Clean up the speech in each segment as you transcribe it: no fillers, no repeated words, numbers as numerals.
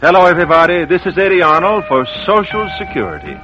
Hello, everybody. This is Eddie Arnold for Social Security.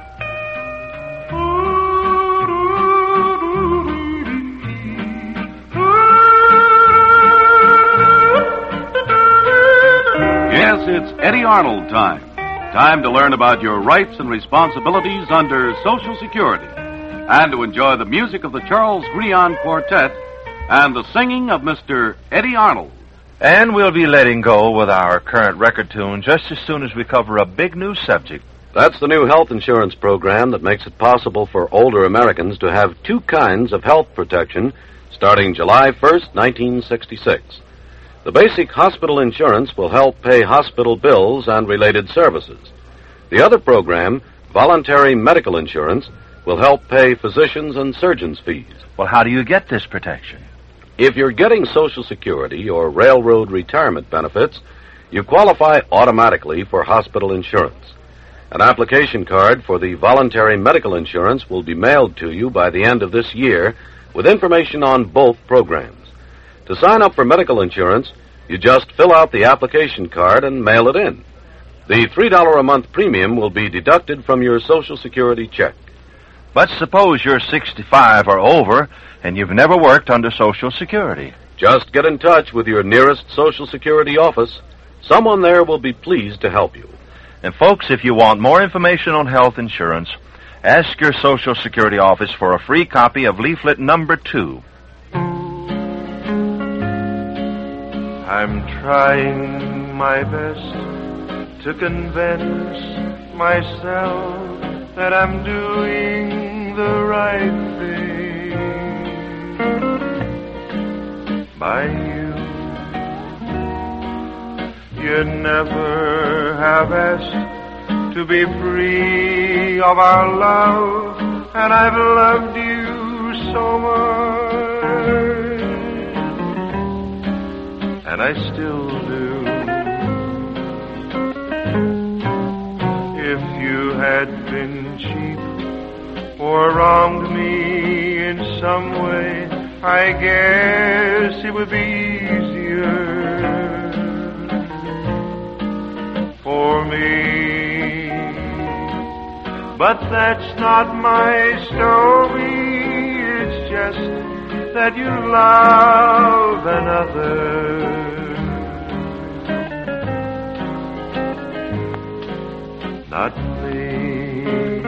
Yes, it's Eddie Arnold time. Time to learn about your rights and responsibilities under Social Security, and to enjoy the music of the Charles Grion Quartet and the singing of Mr. Eddie Arnold. And we'll be letting go with our current record tune just as soon as we cover a big new subject. That's the new health insurance program that makes it possible for older Americans to have two kinds of health protection starting July 1st, 1966. The basic hospital insurance will help pay hospital bills and related services. The other program, voluntary medical insurance, will help pay physicians' and surgeons' fees. Well, how do you get this protection? If you're getting Social Security or railroad retirement benefits, you qualify automatically for hospital insurance. An application card for the voluntary medical insurance will be mailed to you by the end of this year with information on both programs. To sign up for medical insurance, you just fill out the application card and mail it in. The $3 a month premium will be deducted from your Social Security check. But suppose you're 65 or over and you've never worked under Social Security. Just get in touch with your nearest Social Security office. Someone there will be pleased to help you. And folks, if you want more information on health insurance, ask your Social Security office for a free copy of leaflet number 2. I'm trying my best to convince myself that I'm doing the right thing by you. You never have asked to be free of our love, and I've loved you so much, and I still do. If you had been cheap or wronged me in some way, I guess it would be easier for me. But that's not my story. It's just that you love another. Not me.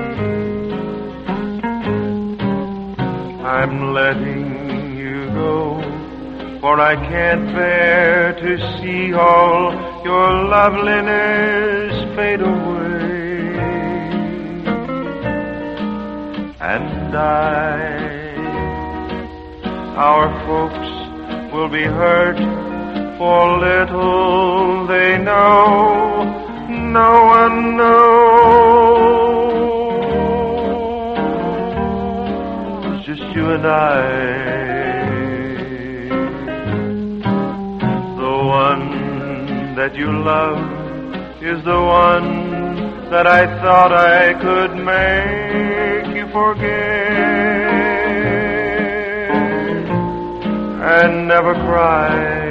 I'm letting you go, for I can't bear to see all your loveliness fade away. And our folks will be hurt, for little they know. No one knows, just you and I. The one that you love is the one that I thought I could make you forget and never cry.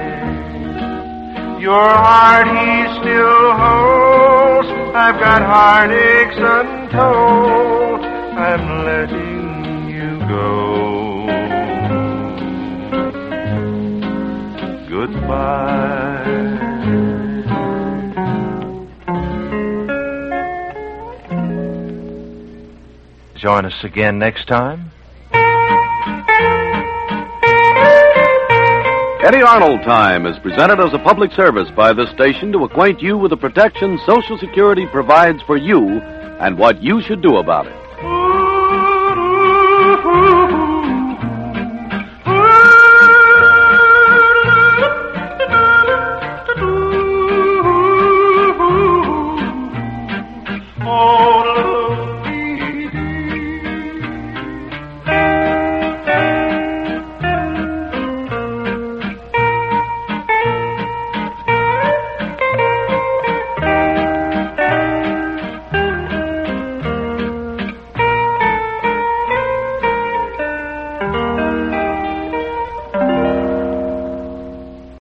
Your heart he still holds. I've got heartaches untold. I'm letting you go. Goodbye. Join us again next time. Eddie Arnold Time is presented as a public service by this station to acquaint you with the protection Social Security provides for you and what you should do about it.